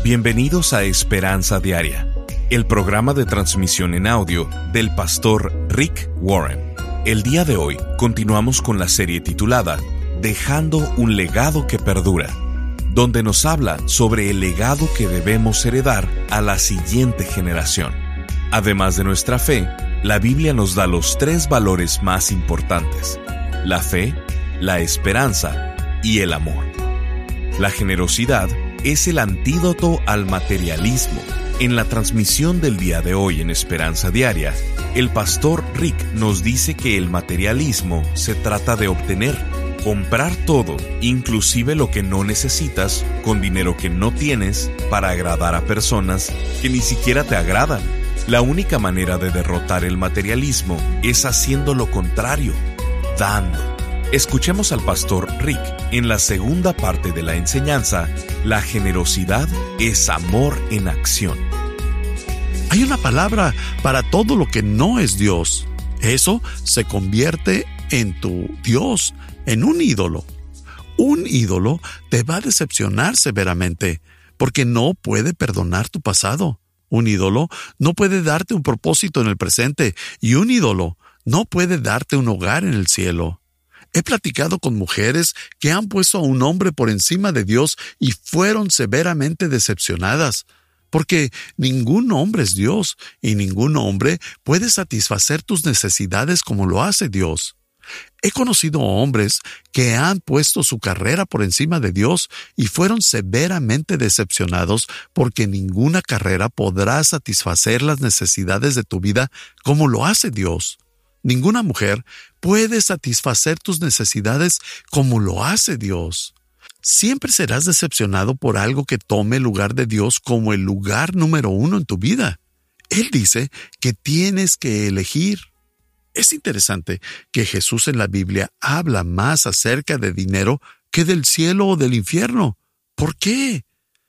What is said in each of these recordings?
Bienvenidos a Esperanza Diaria, el programa de transmisión en audio del pastor Rick Warren. El día de hoy continuamos con la serie titulada Dejando un legado que perdura, donde nos habla sobre el legado que debemos heredar a la siguiente generación. Además de nuestra fe, la Biblia nos da los 3 valores más importantes: la fe, la esperanza y el amor. La generosidad es el antídoto al materialismo. En la transmisión del día de hoy en Esperanza Diaria, el pastor Rick nos dice que el materialismo se trata de obtener, comprar todo, inclusive lo que no necesitas, con dinero que no tienes, para agradar a personas que ni siquiera te agradan. La única manera de derrotar el materialismo es haciendo lo contrario, dando. Escuchemos al pastor Rick en la segunda parte de la enseñanza: la generosidad es amor en acción. Hay una palabra para todo lo que no es Dios. Eso se convierte en tu Dios, en un ídolo. Un ídolo te va a decepcionar severamente, porque no puede perdonar tu pasado. Un ídolo no puede darte un propósito en el presente, y un ídolo no puede darte un hogar en el cielo. He platicado con mujeres que han puesto a un hombre por encima de Dios y fueron severamente decepcionadas, porque ningún hombre es Dios y ningún hombre puede satisfacer tus necesidades como lo hace Dios. He conocido hombres que han puesto su carrera por encima de Dios y fueron severamente decepcionados porque ninguna carrera podrá satisfacer las necesidades de tu vida como lo hace Dios. Ninguna mujer puede satisfacer tus necesidades como lo hace Dios. Siempre serás decepcionado por algo que tome el lugar de Dios como el lugar número 1 en tu vida. Él dice que tienes que elegir. Es interesante que Jesús en la Biblia habla más acerca de dinero que del cielo o del infierno. ¿Por qué?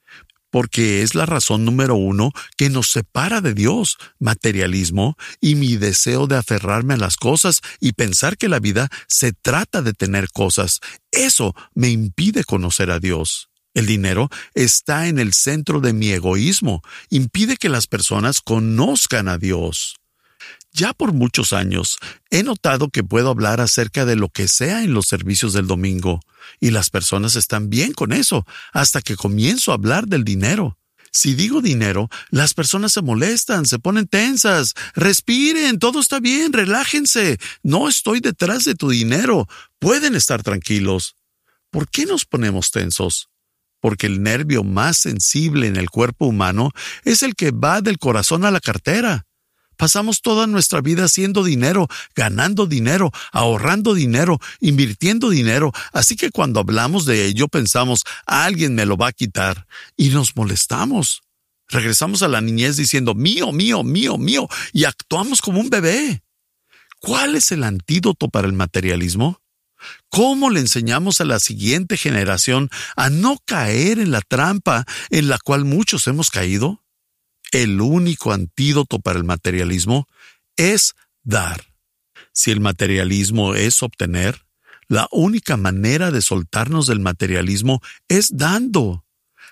Porque es la razón número 1 que nos separa de Dios: materialismo y mi deseo de aferrarme a las cosas y pensar que la vida se trata de tener cosas. Eso me impide conocer a Dios. El dinero está en el centro de mi egoísmo, impide que las personas conozcan a Dios. Ya por muchos años he notado que puedo hablar acerca de lo que sea en los servicios del domingo, y las personas están bien con eso hasta que comienzo a hablar del dinero. Si digo dinero, las personas se molestan, se ponen tensas. Respiren, todo está bien, relájense. No estoy detrás de tu dinero. Pueden estar tranquilos. ¿Por qué nos ponemos tensos? Porque el nervio más sensible en el cuerpo humano es el que va del corazón a la cartera. Pasamos toda nuestra vida haciendo dinero, ganando dinero, ahorrando dinero, invirtiendo dinero, así que cuando hablamos de ello pensamos, alguien me lo va a quitar, y nos molestamos. Regresamos a la niñez diciendo, mío, mío, mío, mío, y actuamos como un bebé. ¿Cuál es el antídoto para el materialismo? ¿Cómo le enseñamos a la siguiente generación a no caer en la trampa en la cual muchos hemos caído? El único antídoto para el materialismo es dar. Si el materialismo es obtener, la única manera de soltarnos del materialismo es dando.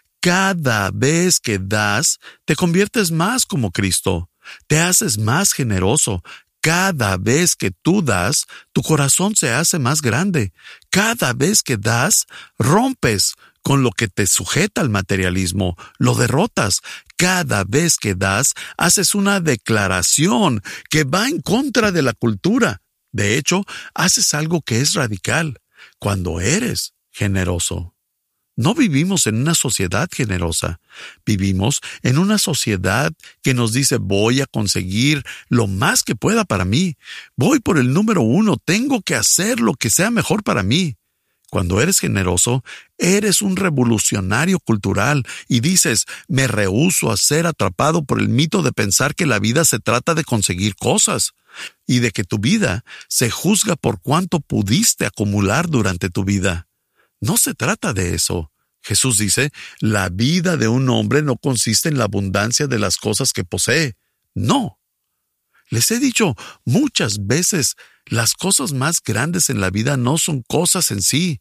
Cada vez que das, te conviertes más como Cristo. Te haces más generoso. Cada vez que tú das, tu corazón se hace más grande. Cada vez que das, rompes con lo que te sujeta al materialismo, lo derrotas. Cada vez que das, haces una declaración que va en contra de la cultura. De hecho, haces algo que es radical cuando eres generoso. No vivimos en una sociedad generosa. Vivimos en una sociedad que nos dice, voy a conseguir lo más que pueda para mí. Voy por el número 1, tengo que hacer lo que sea mejor para mí. Cuando eres generoso, eres un revolucionario cultural y dices, me rehúso a ser atrapado por el mito de pensar que la vida se trata de conseguir cosas y de que tu vida se juzga por cuánto pudiste acumular durante tu vida. No se trata de eso. Jesús dice, la vida de un hombre no consiste en la abundancia de las cosas que posee. No. Les he dicho muchas veces, las cosas más grandes en la vida no son cosas en sí.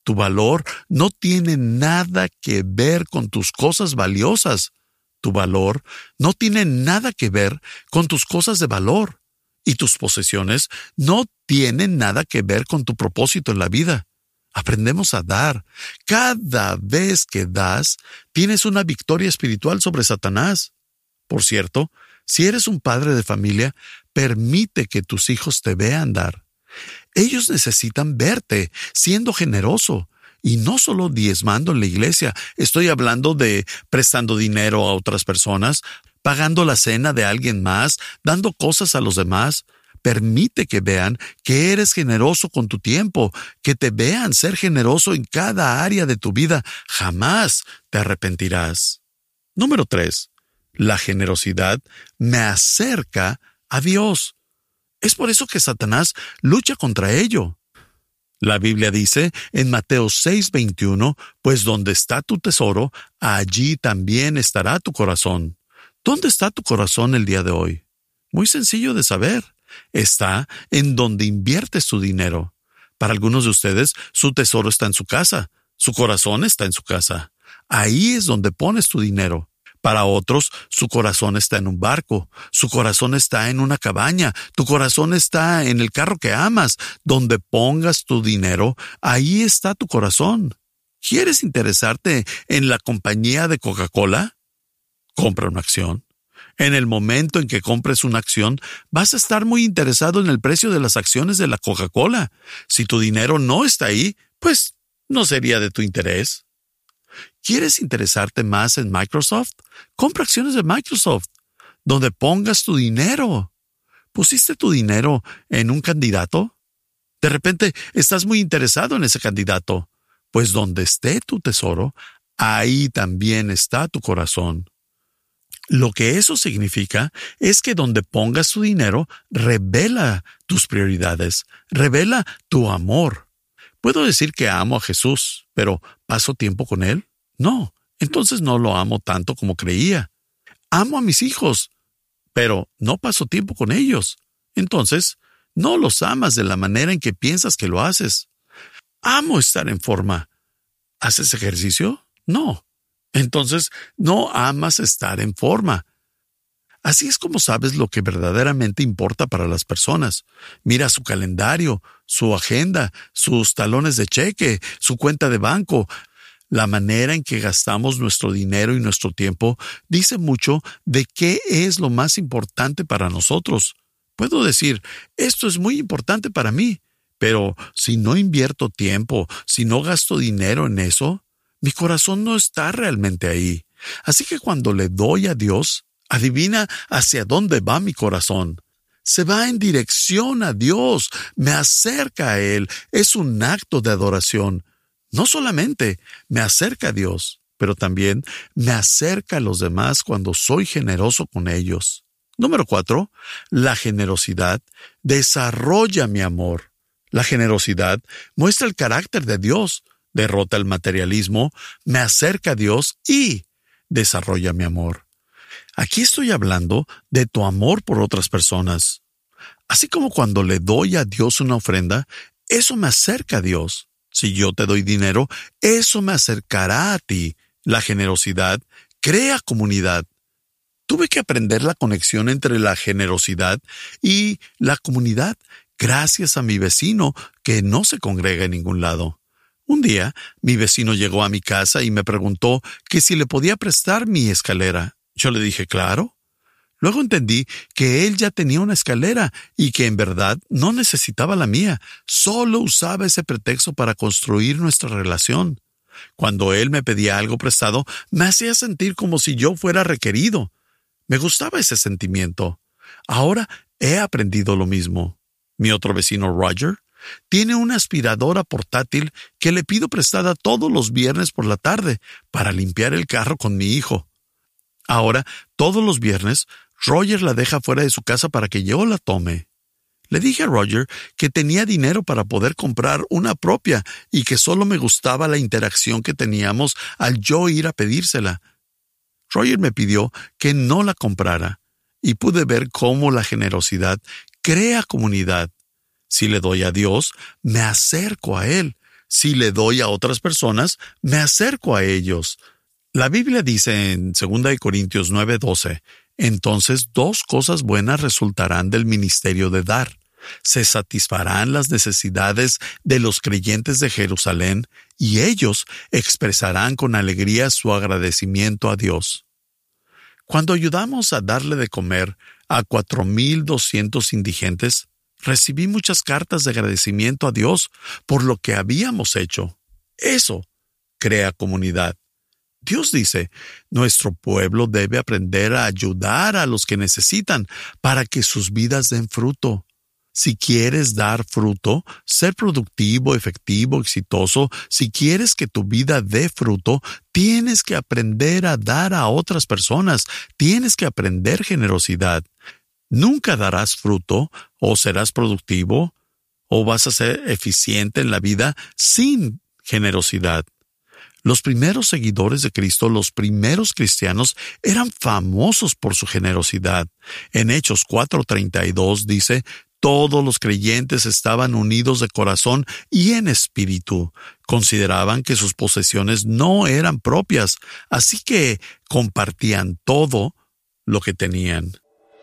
Tu valor no tiene nada que ver con tus cosas valiosas. Tu valor no tiene nada que ver con tus cosas de valor. Y tus posesiones no tienen nada que ver con tu propósito en la vida. Aprendemos a dar. Cada vez que das, tienes una victoria espiritual sobre Satanás. Por cierto, si eres un padre de familia, permite que tus hijos te vean dar. Ellos necesitan verte siendo generoso. Y no solo diezmando en la iglesia, estoy hablando de prestando dinero a otras personas, pagando la cena de alguien más, dando cosas a los demás. Permite que vean que eres generoso con tu tiempo, que te vean ser generoso en cada área de tu vida. Jamás te arrepentirás. Número 3. La generosidad me acerca a Dios. Es por eso que Satanás lucha contra ello. La Biblia dice en Mateo 6:21, pues donde está tu tesoro, allí también estará tu corazón. ¿Dónde está tu corazón el día de hoy? Muy sencillo de saber. Está en donde inviertes tu dinero. Para algunos de ustedes, su tesoro está en su casa. Su corazón está en su casa. Ahí es donde pones tu dinero. Para otros, su corazón está en un barco, su corazón está en una cabaña, tu corazón está en el carro que amas. Donde pongas tu dinero, ahí está tu corazón. ¿Quieres interesarte en la compañía de Coca-Cola? Compra una acción. En el momento en que compres una acción, vas a estar muy interesado en el precio de las acciones de la Coca-Cola. Si tu dinero no está ahí, pues no sería de tu interés. ¿Quieres interesarte más en Microsoft? Compra acciones de Microsoft, donde pongas tu dinero. ¿Pusiste tu dinero en un candidato? De repente estás muy interesado en ese candidato. Pues donde esté tu tesoro, ahí también está tu corazón. Lo que eso significa es que donde pongas tu dinero, revela tus prioridades, revela tu amor. ¿Puedo decir que amo a Jesús, pero paso tiempo con Él? No, entonces no lo amo tanto como creía. Amo a mis hijos, pero no paso tiempo con ellos. Entonces, no los amas de la manera en que piensas que lo haces. Amo estar en forma. ¿Haces ejercicio? No. Entonces, no amas estar en forma. Así es como sabes lo que verdaderamente importa para las personas. Mira su calendario, su agenda, sus talones de cheque, su cuenta de banco. La manera en que gastamos nuestro dinero y nuestro tiempo dice mucho de qué es lo más importante para nosotros. Puedo decir, esto es muy importante para mí, pero si no invierto tiempo, si no gasto dinero en eso, mi corazón no está realmente ahí. Así que cuando le doy a Dios, adivina hacia dónde va mi corazón. Se va en dirección a Dios, me acerca a Él. Es un acto de adoración. No solamente me acerca a Dios, pero también me acerca a los demás cuando soy generoso con ellos. Número 4. La generosidad desarrolla mi amor. La generosidad muestra el carácter de Dios, derrota el materialismo, me acerca a Dios y desarrolla mi amor. Aquí estoy hablando de tu amor por otras personas. Así como cuando le doy a Dios una ofrenda, eso me acerca a Dios. Si yo te doy dinero, eso me acercará a ti. La generosidad crea comunidad. Tuve que aprender la conexión entre la generosidad y la comunidad gracias a mi vecino que no se congrega en ningún lado. Un día, mi vecino llegó a mi casa y me preguntó que si le podía prestar mi escalera. Yo le dije, claro. Luego entendí que él ya tenía una escalera y que en verdad no necesitaba la mía. Solo usaba ese pretexto para construir nuestra relación. Cuando él me pedía algo prestado, me hacía sentir como si yo fuera requerido. Me gustaba ese sentimiento. Ahora he aprendido lo mismo. Mi otro vecino, Roger, tiene una aspiradora portátil que le pido prestada todos los viernes por la tarde para limpiar el carro con mi hijo. Ahora, todos los viernes, Roger la deja fuera de su casa para que yo la tome. Le dije a Roger que tenía dinero para poder comprar una propia y que solo me gustaba la interacción que teníamos al yo ir a pedírsela. Roger me pidió que no la comprara y pude ver cómo la generosidad crea comunidad. Si le doy a Dios, me acerco a Él. Si le doy a otras personas, me acerco a ellos. La Biblia dice en 2 Corintios 9:12, entonces 2 cosas buenas resultarán del ministerio de dar. Se satisfarán las necesidades de los creyentes de Jerusalén y ellos expresarán con alegría su agradecimiento a Dios. Cuando ayudamos a darle de comer a 4,200 indigentes, recibí muchas cartas de agradecimiento a Dios por lo que habíamos hecho. Eso crea comunidad. Dios dice, nuestro pueblo debe aprender a ayudar a los que necesitan para que sus vidas den fruto. Si quieres dar fruto, ser productivo, efectivo, exitoso, si quieres que tu vida dé fruto, tienes que aprender a dar a otras personas, tienes que aprender generosidad. Nunca darás fruto, o serás productivo, o vas a ser eficiente en la vida sin generosidad. Los primeros seguidores de Cristo, los primeros cristianos, eran famosos por su generosidad. En Hechos 4:32 dice, todos los creyentes estaban unidos de corazón y en espíritu. Consideraban que sus posesiones no eran propias, así que compartían todo lo que tenían.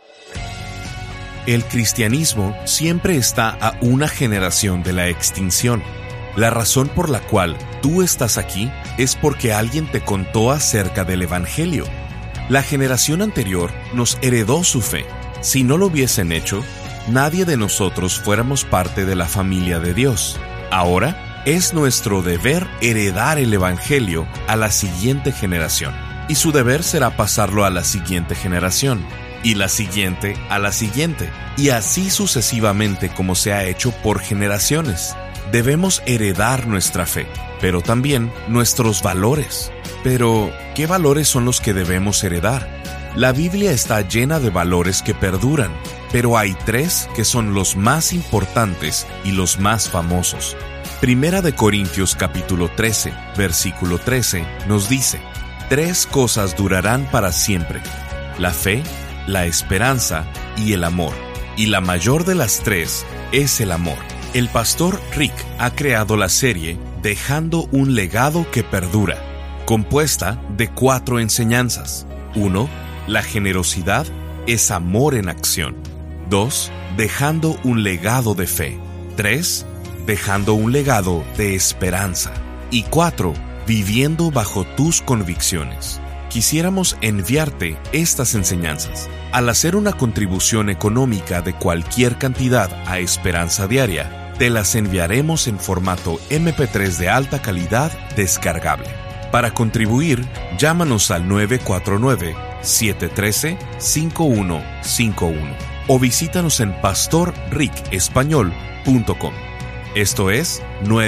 El cristianismo siempre está a una generación de la extinción. La razón por la cual tú estás aquí es porque alguien te contó acerca del Evangelio. La generación anterior nos heredó su fe. Si no lo hubiesen hecho, nadie de nosotros fuéramos parte de la familia de Dios. Ahora es nuestro deber heredar el Evangelio a la siguiente generación. Y su deber será pasarlo a la siguiente generación. Y la siguiente a la siguiente. Y así sucesivamente como se ha hecho por generaciones. Debemos heredar nuestra fe, pero también nuestros valores. Pero, ¿qué valores son los que debemos heredar? La Biblia está llena de valores que perduran, pero hay 3 que son los más importantes y los más famosos. Primera de Corintios capítulo 13, versículo 13, nos dice, 3 cosas durarán para siempre: la fe, la esperanza y el amor. Y la mayor de las 3 es el amor. El pastor Rick ha creado la serie Dejando un legado que perdura, compuesta de 4 enseñanzas. 1. La generosidad es amor en acción. 2. Dejando un legado de fe. 3. Dejando un legado de esperanza. Y 4. Viviendo bajo tus convicciones. Quisiéramos enviarte estas enseñanzas. Al hacer una contribución económica de cualquier cantidad a Esperanza Diaria, te las enviaremos en formato MP3 de alta calidad descargable. Para contribuir, llámanos al 949-713-5151 o visítanos en pastorricespañol.com. Esto es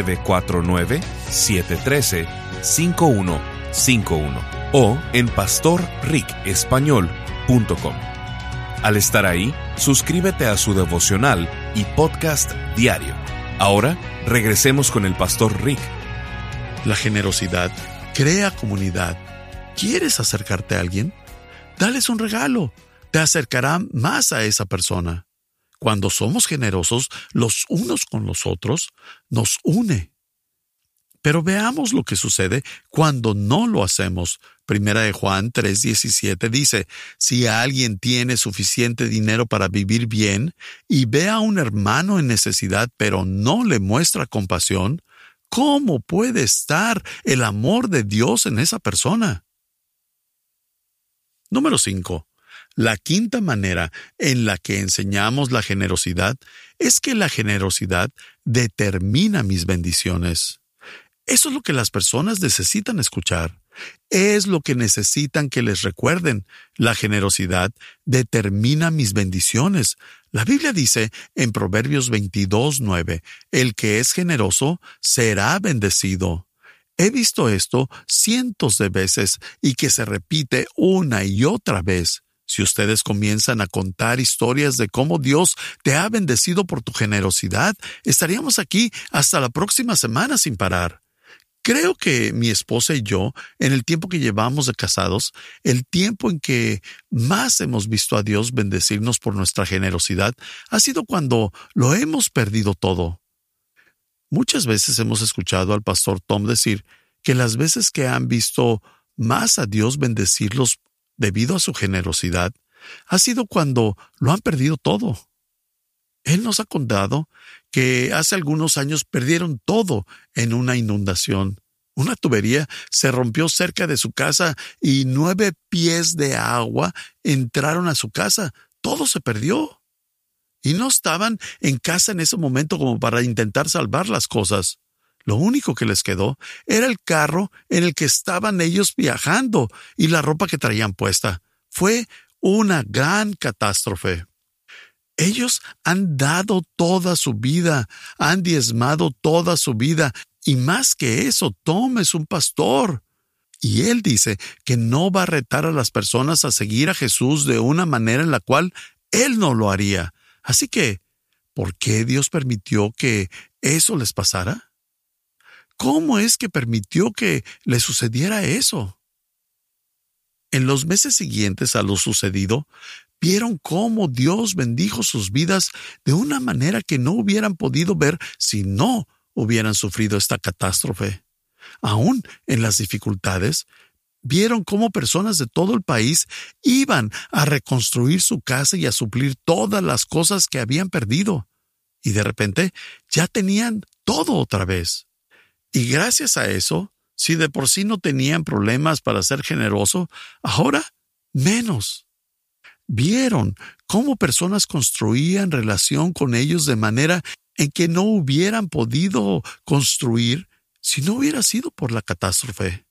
949-713-5151 o en pastorricespañol.com. Al estar ahí, suscríbete a su devocional y podcast diario. Ahora, regresemos con el pastor Rick. La generosidad crea comunidad. ¿Quieres acercarte a alguien? Dales un regalo. Te acercará más a esa persona. Cuando somos generosos los unos con los otros, nos une. Pero veamos lo que sucede cuando no lo hacemos. Primera de Juan 3:17 dice, si alguien tiene suficiente dinero para vivir bien y ve a un hermano en necesidad pero no le muestra compasión, ¿cómo puede estar el amor de Dios en esa persona? Número 5. La quinta manera en la que enseñamos la generosidad es que la generosidad determina mis bendiciones. Eso es lo que las personas necesitan escuchar. Es lo que necesitan que les recuerden. La generosidad determina mis bendiciones. La Biblia dice en Proverbios 22:9, el que es generoso será bendecido. He visto esto cientos de veces y que se repite una y otra vez. Si ustedes comienzan a contar historias de cómo Dios te ha bendecido por tu generosidad, estaríamos aquí hasta la próxima semana sin parar. Creo que mi esposa y yo, en el tiempo que llevamos de casados, el tiempo en que más hemos visto a Dios bendecirnos por nuestra generosidad, ha sido cuando lo hemos perdido todo. Muchas veces hemos escuchado al pastor Tom decir que las veces que han visto más a Dios bendecirlos debido a su generosidad, ha sido cuando lo han perdido todo. Él nos ha contado que hace algunos años perdieron todo en una inundación. Una tubería se rompió cerca de su casa y 9 pies de agua entraron a su casa. Todo se perdió. Y no estaban en casa en ese momento como para intentar salvar las cosas. Lo único que les quedó era el carro en el que estaban ellos viajando y la ropa que traían puesta. Fue una gran catástrofe. Ellos han dado toda su vida, han diezmado toda su vida, y más que eso, Tom es un pastor. Y él dice que no va a retar a las personas a seguir a Jesús de una manera en la cual él no lo haría. Así que, ¿por qué Dios permitió que eso les pasara? ¿Cómo es que permitió que les sucediera eso? En los meses siguientes a lo sucedido, vieron cómo Dios bendijo sus vidas de una manera que no hubieran podido ver si no hubieran sufrido esta catástrofe. Aún en las dificultades, vieron cómo personas de todo el país iban a reconstruir su casa y a suplir todas las cosas que habían perdido. Y de repente ya tenían todo otra vez. Y gracias a eso, si de por sí no tenían problemas para ser generoso, ahora menos. Vieron cómo personas construían relación con ellos de manera en que no hubieran podido construir si no hubiera sido por la catástrofe.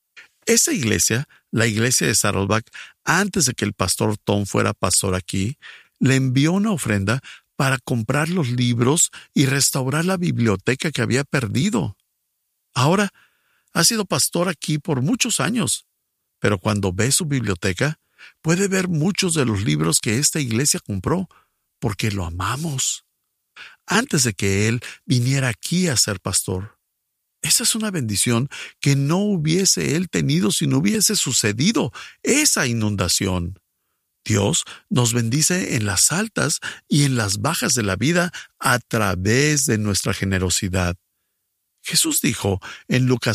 Esa iglesia, la iglesia de Saddleback, antes de que el pastor Tom fuera pastor aquí, le envió una ofrenda para comprar los libros y restaurar la biblioteca que había perdido. Ahora ha sido pastor aquí por muchos años, pero cuando ve su biblioteca, puede ver muchos de los libros que esta iglesia compró, porque lo amamos. Antes de que él viniera aquí a ser pastor. Esa es una bendición que no hubiese él tenido si no hubiese sucedido esa inundación. Dios nos bendice en las altas y en las bajas de la vida a través de nuestra generosidad. Jesús dijo en Lucas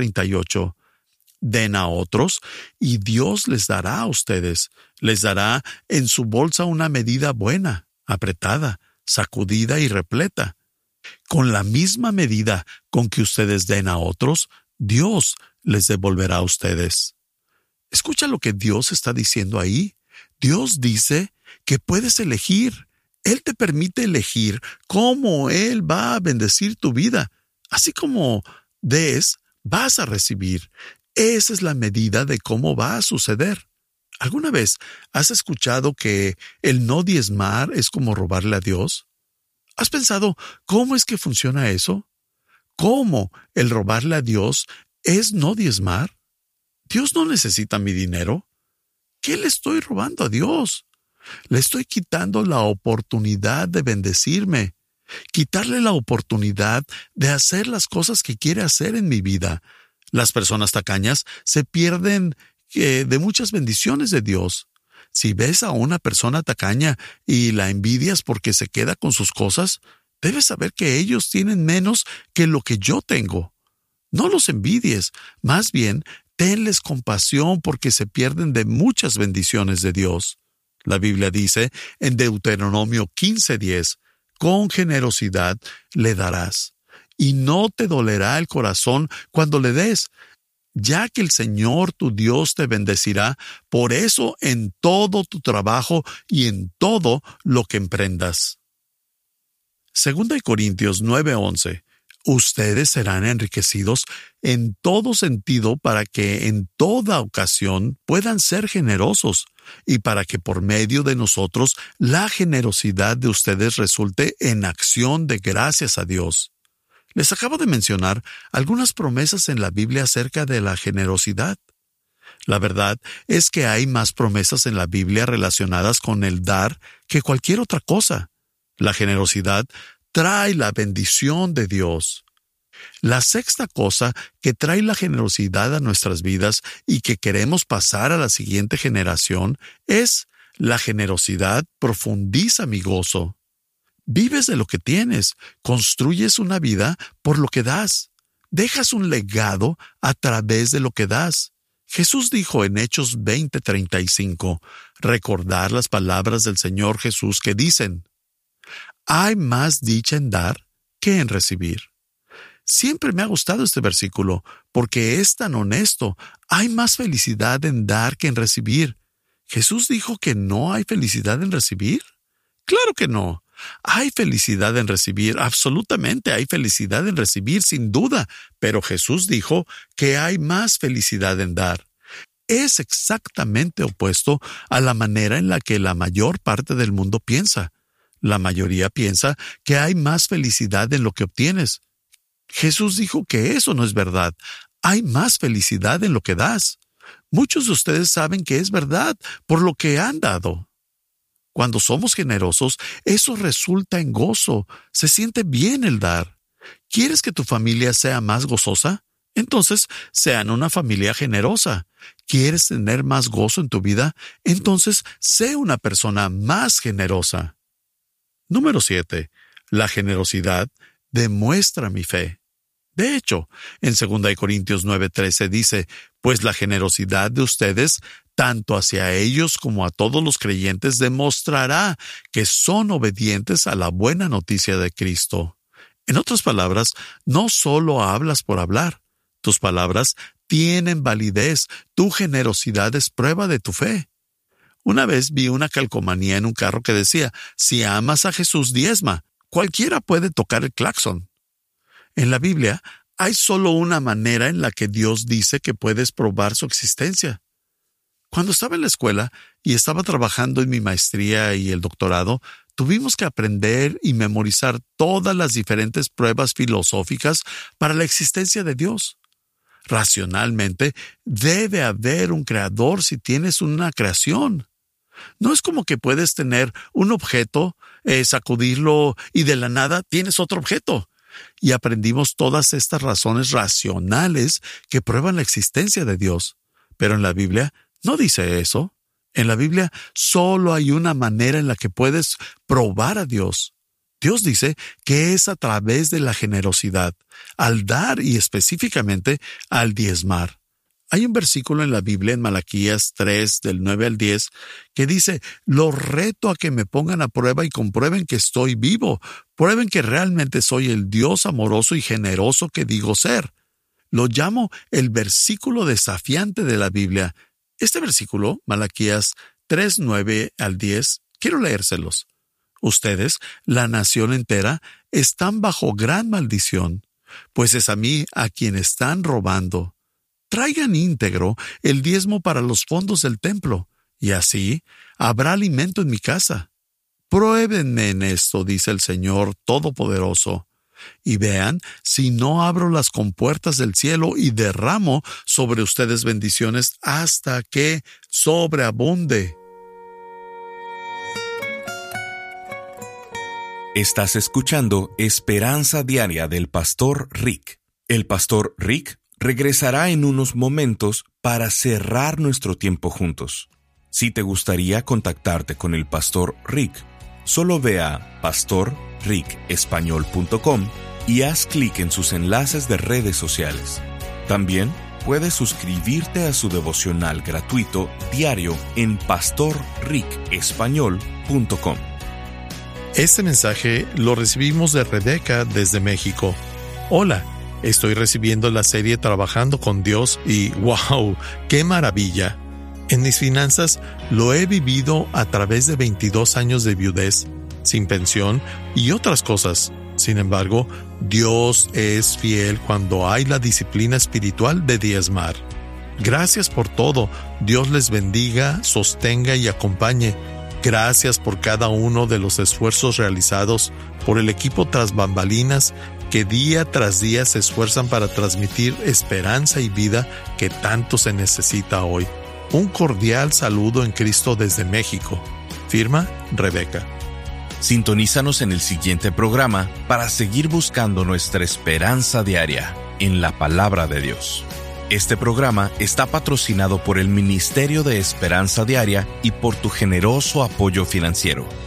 6:38, den a otros y Dios les dará a ustedes. Les dará en su bolsa una medida buena, apretada, sacudida y repleta. Con la misma medida con que ustedes den a otros, Dios les devolverá a ustedes. Escucha lo que Dios está diciendo ahí. Dios dice que puedes elegir. Él te permite elegir cómo Él va a bendecir tu vida. Así como des, vas a recibir. Esa es la medida de cómo va a suceder. ¿Alguna vez has escuchado que el no diezmar es como robarle a Dios? ¿Has pensado cómo es que funciona eso? ¿Cómo el robarle a Dios es no diezmar? ¿Dios no necesita mi dinero? ¿Qué le estoy robando a Dios? Le estoy quitando la oportunidad de bendecirme, quitarle la oportunidad de hacer las cosas que quiere hacer en mi vida. Las personas tacañas se pierden de muchas bendiciones de Dios. Si ves a una persona tacaña y la envidias porque se queda con sus cosas, debes saber que ellos tienen menos que lo que yo tengo. No los envidies, más bien, tenles compasión porque se pierden de muchas bendiciones de Dios. La Biblia dice en Deuteronomio 15:10, con generosidad le darás, y no te dolerá el corazón cuando le des, ya que el Señor tu Dios te bendecirá, por eso en todo tu trabajo y en todo lo que emprendas. 2 Corintios 9:11. Ustedes serán enriquecidos en todo sentido para que en toda ocasión puedan ser generosos y para que por medio de nosotros la generosidad de ustedes resulte en acción de gracias a Dios. Les acabo de mencionar algunas promesas en la Biblia acerca de la generosidad. La verdad es que hay más promesas en la Biblia relacionadas con el dar que cualquier otra cosa. La generosidad trae la bendición de Dios. La sexta cosa que trae la generosidad a nuestras vidas y que queremos pasar a la siguiente generación es la generosidad profundiza mi gozo. Vives de lo que tienes, construyes una vida por lo que das. Dejas un legado a través de lo que das. Jesús dijo en Hechos 20:35, recordar las palabras del Señor Jesús que dicen, hay más dicha en dar que en recibir. Siempre me ha gustado este versículo porque es tan honesto. Hay más felicidad en dar que en recibir. ¿Jesús dijo que no hay felicidad en recibir? Claro que no. Hay felicidad en recibir, absolutamente hay felicidad en recibir, sin duda, pero Jesús dijo que hay más felicidad en dar. Es exactamente opuesto a la manera en la que la mayor parte del mundo piensa. La mayoría piensa que hay más felicidad en lo que obtienes. Jesús dijo que eso no es verdad. Hay más felicidad en lo que das. Muchos de ustedes saben que es verdad por lo que han dado. Cuando somos generosos, eso resulta en gozo. Se siente bien el dar. ¿Quieres que tu familia sea más gozosa? Entonces, sean una familia generosa. ¿Quieres tener más gozo en tu vida? Entonces, sé una persona más generosa. Número 7. La generosidad demuestra mi fe. De hecho, en 2 Corintios 9:13 dice, pues la generosidad de ustedes, tanto hacia ellos como a todos los creyentes, demostrará que son obedientes a la buena noticia de Cristo. En otras palabras, no solo hablas por hablar. Tus palabras tienen validez. Tu generosidad es prueba de tu fe. Una vez vi una calcomanía en un carro que decía, si amas a Jesús, diezma. Cualquiera puede tocar el claxon. En la Biblia, hay solo una manera en la que Dios dice que puedes probar su existencia. Cuando estaba en la escuela y estaba trabajando en mi maestría y el doctorado, tuvimos que aprender y memorizar todas las diferentes pruebas filosóficas para la existencia de Dios. Racionalmente, debe haber un creador si tienes una creación. No es como que puedes tener un objeto, sacudirlo y de la nada tienes otro objeto. Y aprendimos todas estas razones racionales que prueban la existencia de Dios. Pero en la Biblia no dice eso. En la Biblia solo hay una manera en la que puedes probar a Dios. Dios dice que es a través de la generosidad, al dar y específicamente al diezmar. Hay un versículo en la Biblia, en Malaquías 3, del 9 al 10, que dice, los reto a que me pongan a prueba y comprueben que estoy vivo. Prueben que realmente soy el Dios amoroso y generoso que digo ser. Lo llamo el versículo desafiante de la Biblia. Este versículo, Malaquías 3, 9 al 10, quiero leérselos. Ustedes, la nación entera, están bajo gran maldición, pues es a mí a quien están robando. Traigan íntegro el diezmo para los fondos del templo, y así habrá alimento en mi casa. Pruébenme en esto, dice el Señor Todopoderoso, y vean si no abro las compuertas del cielo y derramo sobre ustedes bendiciones hasta que sobreabunde. Estás escuchando Esperanza Diaria del Pastor Rick. El Pastor Rick regresará en unos momentos para cerrar nuestro tiempo juntos. Si te gustaría contactarte con el Pastor Rick, solo ve a pastorricespañol.com y haz clic en sus enlaces de redes sociales. También puedes suscribirte a su devocional gratuito diario en pastorricespañol.com. Este mensaje lo recibimos de Rebeca desde México. Hola. Estoy recibiendo la serie Trabajando con Dios y ¡wow! ¡Qué maravilla! En mis finanzas lo he vivido a través de 22 años de viudez, sin pensión y otras cosas. Sin embargo, Dios es fiel cuando hay la disciplina espiritual de diezmar. Gracias por todo. Dios les bendiga, sostenga y acompañe. Gracias por cada uno de los esfuerzos realizados por el equipo tras bambalinas que día tras día se esfuerzan para transmitir esperanza y vida que tanto se necesita hoy. Un cordial saludo en Cristo desde México. Firma Rebeca. Sintonízanos en el siguiente programa para seguir buscando nuestra esperanza diaria en la Palabra de Dios. Este programa está patrocinado por el Ministerio de Esperanza Diaria y por tu generoso apoyo financiero.